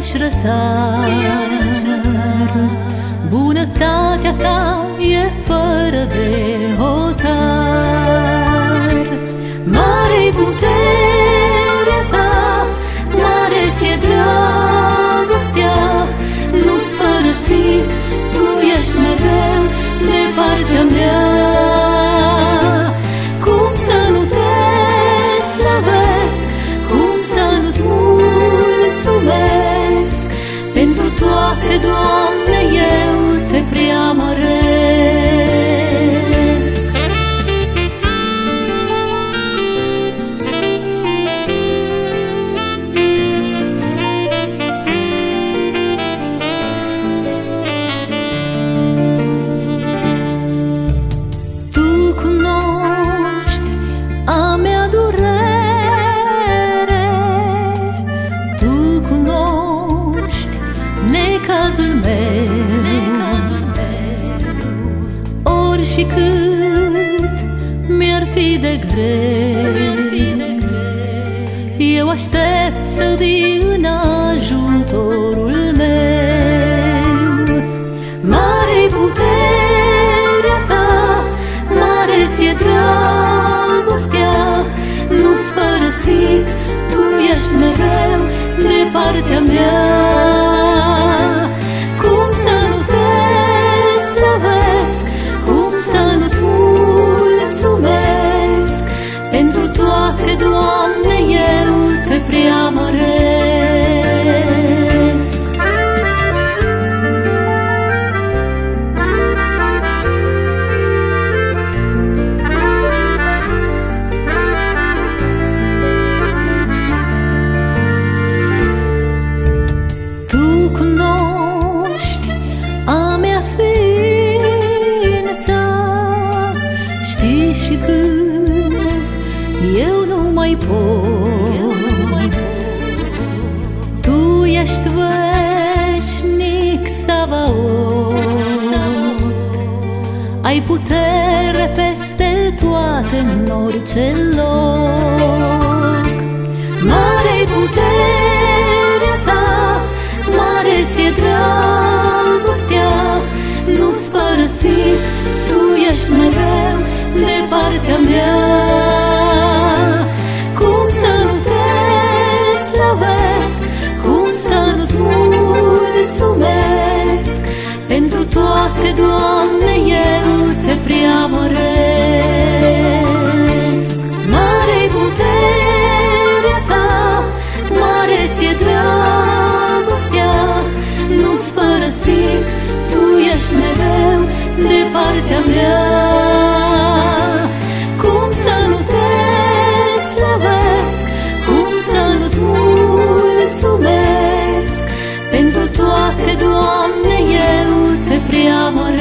iarăși răsar. Bunătatea ta e fără de hotar. Mare-i puterea ta, mare ți-e dragostea, nu-s părăsit, tu ești mereu de partea mea. Cum să nu te slăvesc, cum să nu-ți mulțumesc? Pentru toate, Doamne, eu te preamăresc. Tu cunoști a mea durere, tu cunoști necazul meu, ori și cât mi-ar fi de greu, eu aștept să vii în ajutorul meu. Mare-i puterea ta, mare ți-e dragostea, nu-s părăsit, tu ești mereu de partea mea. Cum să nu te slăvesc, cum să nu-ți mulțumesc? Pentru toate, Doamne, eu te preamăresc. Tu cunoști a mea ființă, știi și când eu nu mai pot. Tu ești veșnic, Savaot, ai putere peste toate în orice loc. Mare-i puterea ta, mare ți-e dragostea, nu-s părăsit, tu ești mereu de partea mea. Cum să nu te slăvesc, cum să nu-ți mulțumesc? Pentru toate, Doamne, eu te preamăresc. Mare-i puterea ta, mare ți-e dragostea, nu-s părăsit, tu ești mereu de partea mea. Cum să nu te slăvesc, cum să nu-ți mulțumesc? Pentru toate, Doamne, eu te preamăresc.